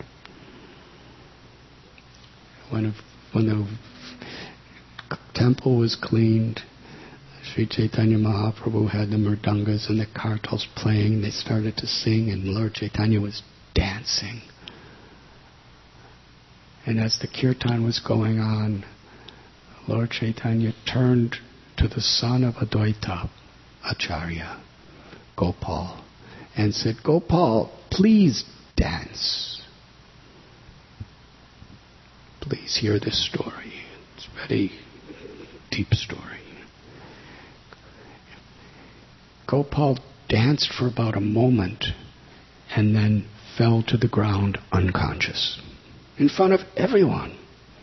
When the temple was cleaned, Sri Chaitanya Mahaprabhu had the mridangas and the kartals playing. They started to sing, and Lord Chaitanya was dancing. And as the kirtan was going on, Lord Chaitanya turned to the son of Advaita Acharya, Gopal, and said, Gopal, please dance. Please hear this story. It's a very deep story. Gopal danced for about a moment and then fell to the ground unconscious in front of everyone.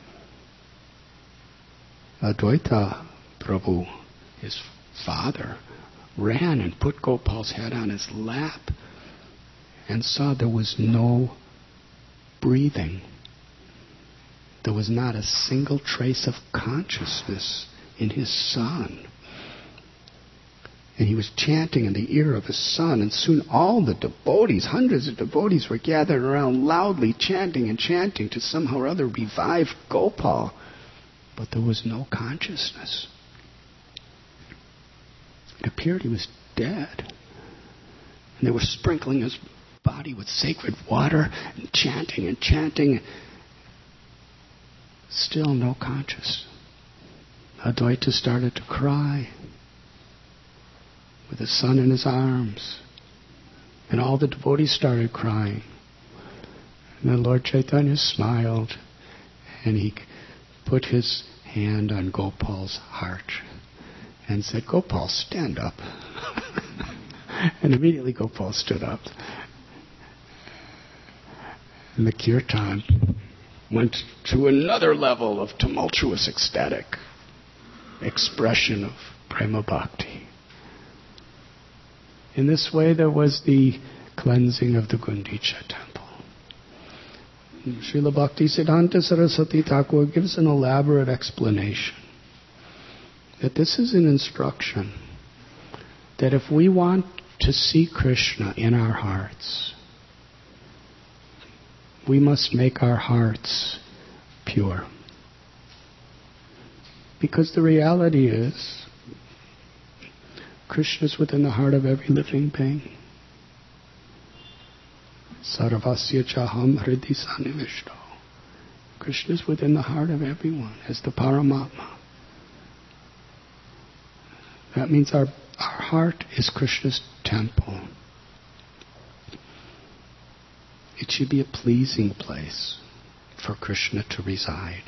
Advaita Prabhu, his father, ran and put Gopal's head on his lap and saw there was no breathing. There was not a single trace of consciousness in his son. And he was chanting in the ear of his son, and soon all the devotees, hundreds of devotees, were gathered around loudly chanting and chanting to somehow or other revive Gopal. But there was no consciousness. It appeared he was dead. And they were sprinkling his body with sacred water and chanting and chanting. Still no conscious. Advaita started to cry with his son in his arms. And all the devotees started crying. And then Lord Chaitanya smiled and he put his hand on Gopal's heart and said, Gopal, stand up. And immediately Gopal stood up. And the kirtan went to another level of tumultuous, ecstatic expression of prema bhakti. In this way, there was the cleansing of the Gundicha temple. Srila Bhaktisiddhanta Saraswati Thakur gives an elaborate explanation that this is an instruction that if we want to see Krishna in our hearts, we must make our hearts pure. Because the reality is, Krishna is within the heart of every living being. Sarvasya chaham hridi sanivishto. Krishna is within the heart of everyone as the Paramatma. That means our heart is Krishna's temple. It should be a pleasing place for Krishna to reside.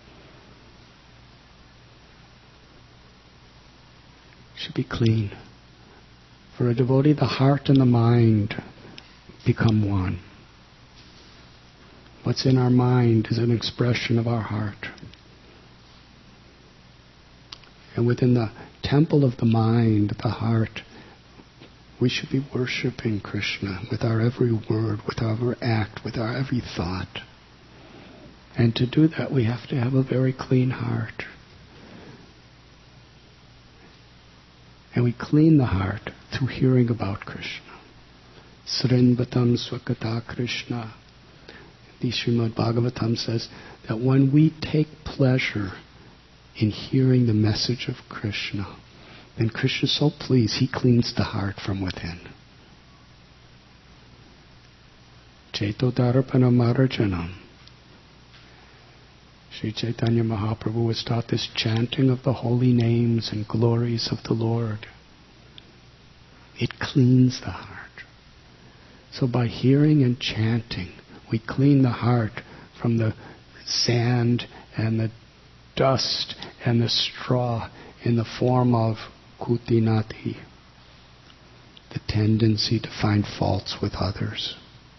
It should be clean. For a devotee, the heart and the mind become one. What's in our mind is an expression of our heart. And within the temple of the mind, the heart, we should be worshipping Krishna with our every word, with our every act, with our every thought. And to do that, we have to have a very clean heart. And we clean the heart through hearing about Krishna. Srinvatam Swakata Krishna. The Srimad Bhagavatam says that when we take pleasure in hearing the message of Krishna, then Krishna is so pleased, he cleans the heart from within. Chaito Darapana Marajanam. Sri Chaitanya Mahaprabhu was taught this chanting of the holy names and glories of the Lord. It cleans the heart. So by hearing and chanting, we clean the heart from the sand and the dust and the straw in the form of kutinati, the tendency to find faults with others.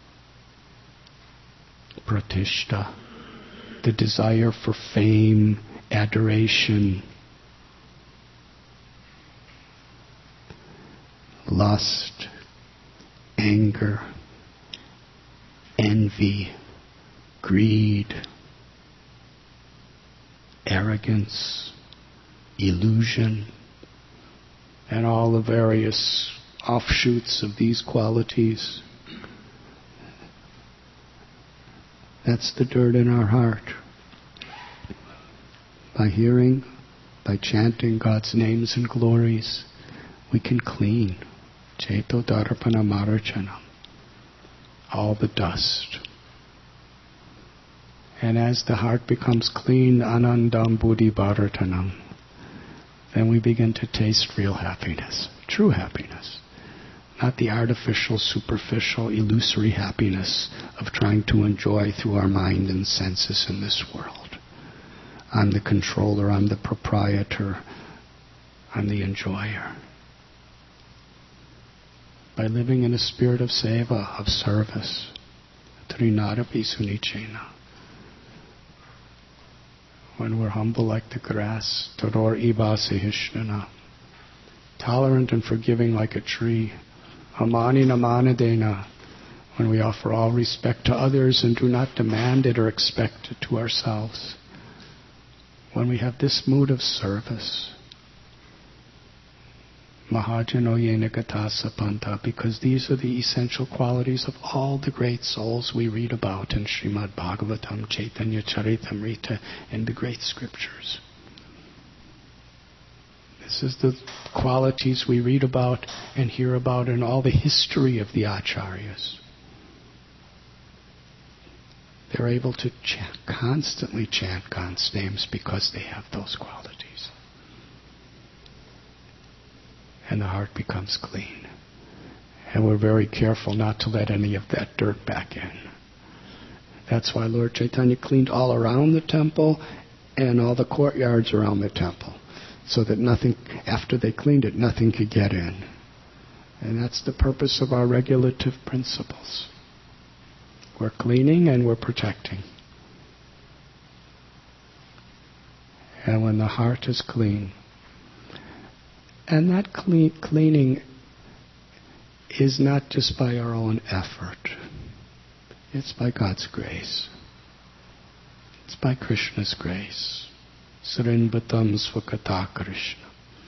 Pratishta, the desire for fame, adoration, lust, anger, envy, greed, arrogance, illusion, and all the various offshoots of these qualities. That's the dirt in our heart. By hearing, by chanting God's names and glories, we can clean Chaito Darapana Marachanam, all the dust. And as the heart becomes clean, Anandam Buddhi Bharatanam, then we begin to taste real happiness, true happiness. Not the artificial, superficial, illusory happiness of trying to enjoy through our mind and senses in this world. I'm the controller, I'm the proprietor, I'm the enjoyer. By living in a spirit of seva, of service, Trinadapi Sunichena. When we're humble like the grass, Tador Iba Sahishnana, tolerant and forgiving like a tree, Amani Namanadena, when we offer all respect to others and do not demand it or expect it to ourselves. When we have this mood of service, Mahajano Yenakatasa Panta, because these are the essential qualities of all the great souls we read about in Srimad Bhagavatam, Chaitanya Charitamrita, and the great scriptures. This is the qualities we read about and hear about in all the history of the Acharyas. They're able to constantly chant God's names because they have those qualities. And the heart becomes clean. And we're very careful not to let any of that dirt back in. That's why Lord Chaitanya cleaned all around the temple and all the courtyards around the temple, so that nothing, after they cleaned it, nothing could get in. And that's the purpose of our regulative principles. We're cleaning and we're protecting. And when the heart is clean, and that cleaning is not just by our own effort. It's by God's grace. It's by Krishna's grace. Srinvatam Swakata Krishna.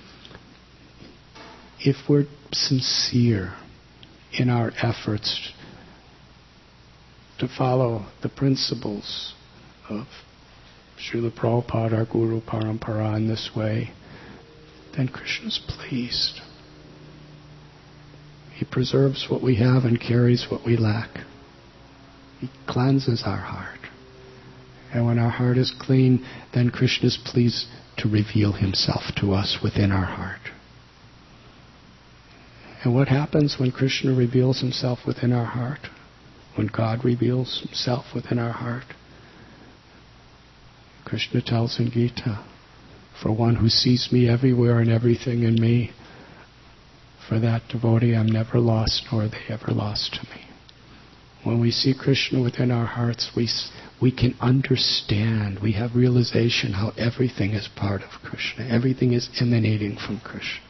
If we're sincere in our efforts to follow the principles of Srila Prabhupada, our Guru Parampara, in this way, then Krishna's pleased. He preserves what we have and carries what we lack. He cleanses our heart. And when our heart is clean, then Krishna is pleased to reveal himself to us within our heart. And what happens when Krishna reveals himself within our heart? When God reveals himself within our heart? Krishna tells in Gita, for one who sees me everywhere and everything in me, for that devotee I'm never lost, nor are they ever lost to me. When we see Krishna within our hearts, we can understand, we have realization how everything is part of Krishna. Everything is emanating from Krishna.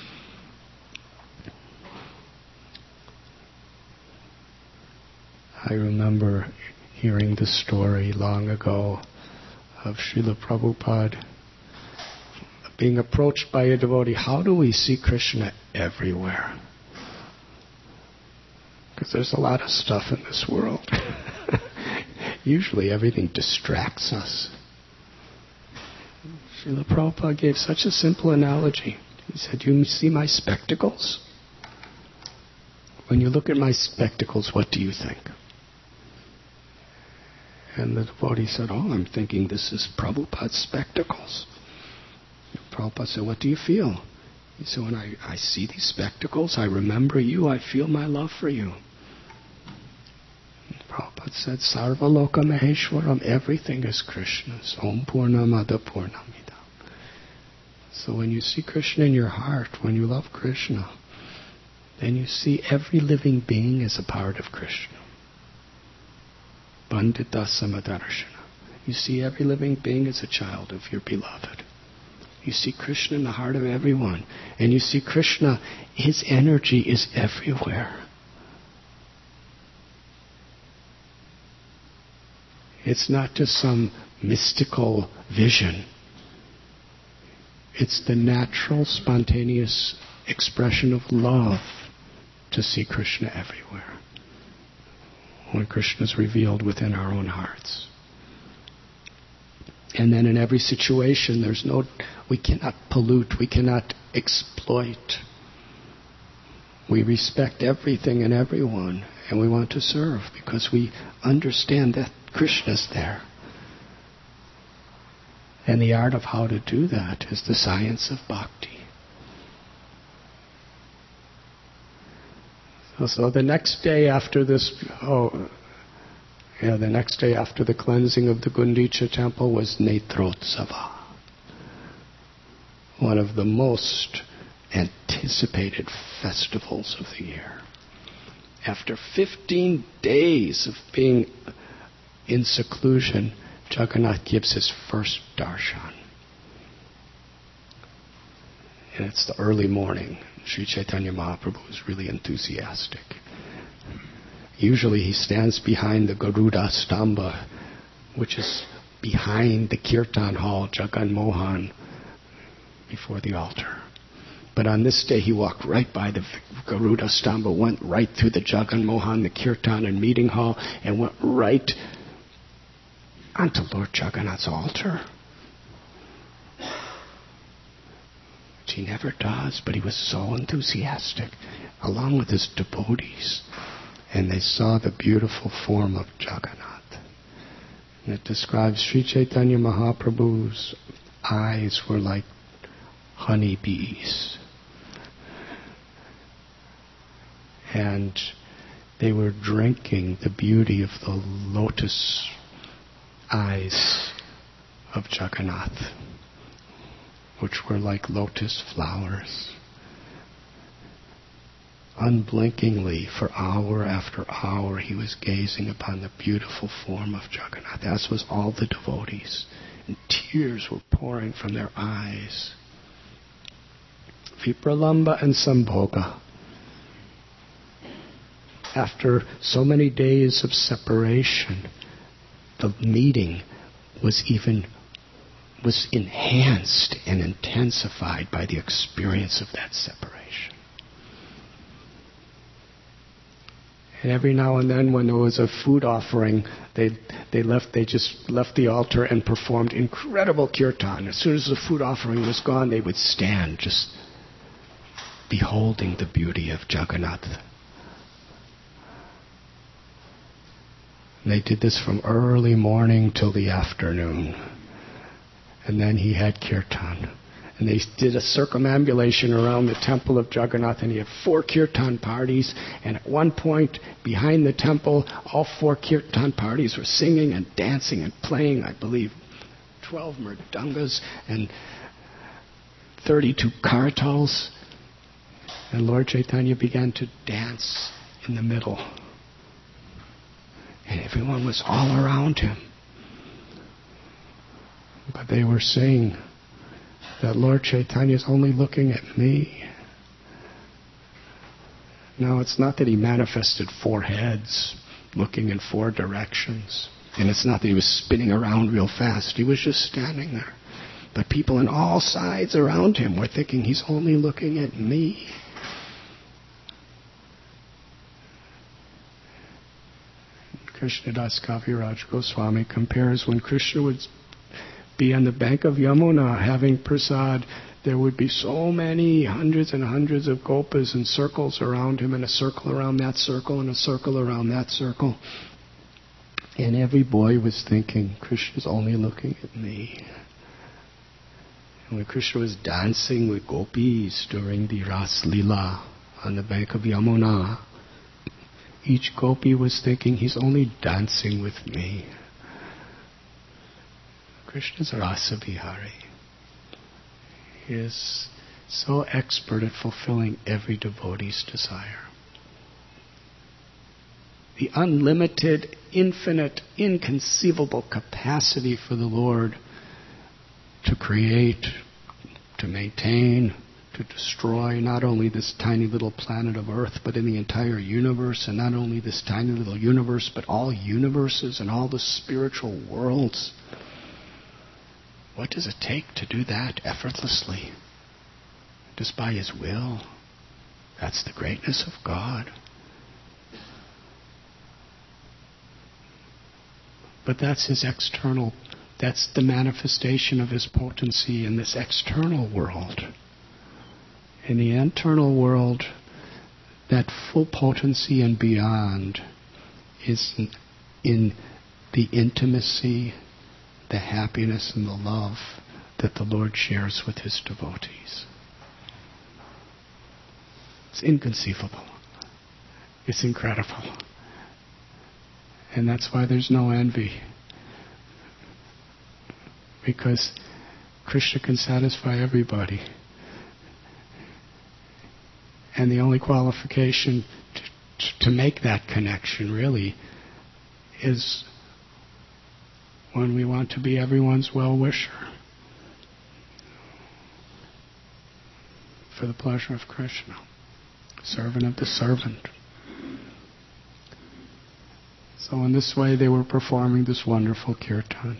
I remember hearing the story long ago of Srila Prabhupada being approached by a devotee. How do we see Krishna everywhere? Because there's a lot of stuff in this world. Usually everything distracts us. Srila Prabhupada gave such a simple analogy. He said, you see my spectacles? When you look at my spectacles, what do you think? And the devotee said, oh, I'm thinking this is Prabhupada's spectacles. And Prabhupada said, what do you feel? He said, when I see these spectacles, I remember you, I feel my love for you. And Prabhupada said, Sarva Loka Maheshwaram, everything is Krishna's. Om Purnamada Purnamidam. So when you see Krishna in your heart, when you love Krishna, then you see every living being as a part of Krishna. Bandita Samadarshana. You see every living being as a child of your beloved. You see Krishna in the heart of everyone. And you see Krishna, his energy is everywhere. It's not just some mystical vision. It's the natural, spontaneous expression of love to see Krishna everywhere. When Krishna is revealed within our own hearts. And then in every situation, we cannot pollute, we cannot exploit. We respect everything and everyone, and we want to serve because we understand that Krishna's there. And the art of how to do that is the science of bhakti. So the next day after the cleansing of the Gundicha temple was Netrotsava. One of the most anticipated festivals of the year. After 15 days of being in seclusion, Jagannath gives his first darshan. And it's the early morning. Sri Chaitanya Mahaprabhu is really enthusiastic. Usually he stands behind the Garuda Stamba, which is behind the Kirtan Hall, Jagan Mohan, before the altar. But on this day he walked right by the Garuda Stamba, went right through the Jagan Mohan, the Kirtan and meeting hall, and went right onto Lord Jagannath's altar. He never does, but he was so enthusiastic, along with his devotees. And they saw the beautiful form of Jagannath. And it describes Sri Chaitanya Mahaprabhu's eyes were like honeybees. And they were drinking the beauty of the lotus eyes of Jagannath, which were like lotus flowers. Unblinkingly, for hour after hour, he was gazing upon the beautiful form of Jagannath, as was all the devotees. And tears were pouring from their eyes. Vipralamba and Sambhoga. After so many days of separation, the meeting was enhanced and intensified by the experience of that separation. And every now and then when there was a food offering, they just left the altar and performed incredible kirtan. As soon as the food offering was gone, they would stand just beholding the beauty of Jagannath. And they did this from early morning till the afternoon. And then he had kirtan. And they did a circumambulation around the temple of Jagannath, and he had 4 kirtan parties. And at one point, behind the temple, all 4 kirtan parties were singing and dancing and playing, I believe, 12 mridangas and 32 karatals. And Lord Chaitanya began to dance in the middle. And everyone was all around him. But they were saying that Lord Chaitanya is only looking at me. Now, it's not that he manifested 4 heads looking in 4 directions. And it's not that he was spinning around real fast. He was just standing there. But people on all sides around him were thinking, he's only looking at me. Krishnadas Kaviraj Goswami compares when Krishna would be on the bank of Yamuna having prasad, there would be so many hundreds and hundreds of gopas in circles around him, and a circle around that circle, and a circle around that circle. And every boy was thinking, Krishna's only looking at me. And when Krishna was dancing with gopis during the Ras Lila on the bank of Yamuna, each gopi was thinking, he's only dancing with me. Krishna's Rasa Vihari. He is so expert at fulfilling every devotee's desire. The unlimited, infinite, inconceivable capacity for the Lord to create, to maintain, to destroy not only this tiny little planet of Earth, but in the entire universe, and not only this tiny little universe, but all universes and all the spiritual worlds. What does it take to do that effortlessly? Just by His will. That's the greatness of God. But that's His external, that's the manifestation of His potency in this external world. In the internal world, that full potency and beyond is in the intimacy, the happiness, and the love that the Lord shares with His devotees. It's inconceivable. It's incredible. And that's why there's no envy. Because Krishna can satisfy everybody. And the only qualification to make that connection really is when we want to be everyone's well-wisher for the pleasure of Krishna, servant of the servant. So in this way they were performing this wonderful kirtan.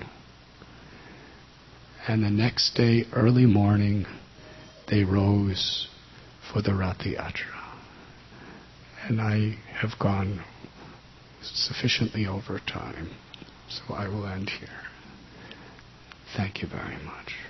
And the next day, early morning, they rose for the Rath Yatra. And I have gone sufficiently over time, so I will end here. Thank you very much.